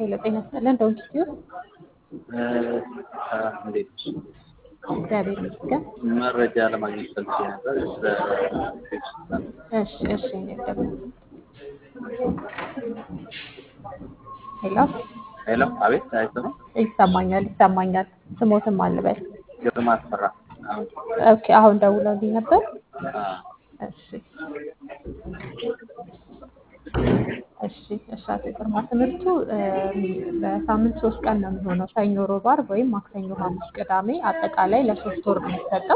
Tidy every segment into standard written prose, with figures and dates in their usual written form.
ጤና ይስጥልን ዶንኪቲዩ እንዴት እግዚአብሔር ይመስገን። መረጃ ለማግኘት ፈልጌ ነበር። እሺ ደግሞ ሄሎ፣ አቤት፣ አይሰማም? ይሰማኛል። ስሞትም አልበል። ግርማ አስፈራ። ኦኬ፣ አሁን ደውለውልኝ ነበር። እሺ አቶ ግርማ፣ ትምህርቱ በሳምንት 3 ቀን ነው የሚሆነው። ሰኞ፣ ሮብ፣ ዓርብ ወይም ማክሰኞ፣ ሐሙስ፣ ቅዳሜ አጠቃላይ ለ3 ወር ነው የሚሰጠው።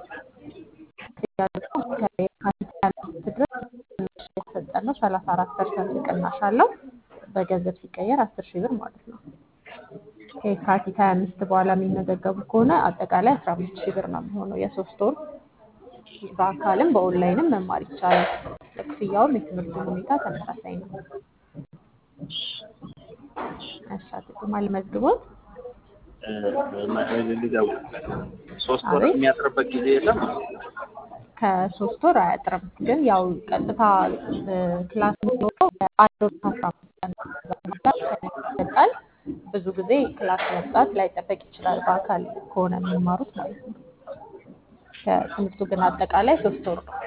ድረስ የተሰጠን ነው 34% ቅናሽ አለው። በገንዘብ ሲቀየር 10,000 ብር ማለት ነው። ከየካቲት 25 በኋላ የሚመዘገቡ ከሆነ አጠቃላይ 15,000 ብር ነው የሚሆነው የ3 ወር። በአካልም በኦንላይንም መማር ይቻላል። ክፍያውም የትምህርቱ ሁኔታ ተመሳሳይ ነው። እሺ ልመዝግቦት። ሶስት ወር የሚያጥርበት ጊዜ የለም። ከ3 ወር አያጥርም፣ ግን ያው ቀጥታ ክላስ የሚኖረው አንድ ወር ከ15 ቀን ይሰጣል። ብዙ ጊዜ ክላስ መምጣት ላይጠበቅ ይችላል፣ በአካል ከሆነ የሚማሩት ማለት ነው። ከትምህርቱ ግን አጠቃላይ 3 ወር ነው።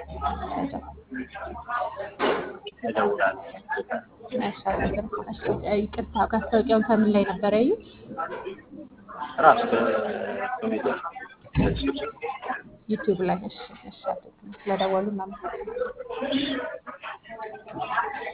ይቅርታ፣ ማስታወቂያውን ከምን ላይ ነበር ያዩት? ራሱ ዩቲዩብ ላይ። እሺ ስለደወሉ እናመሰግናለን።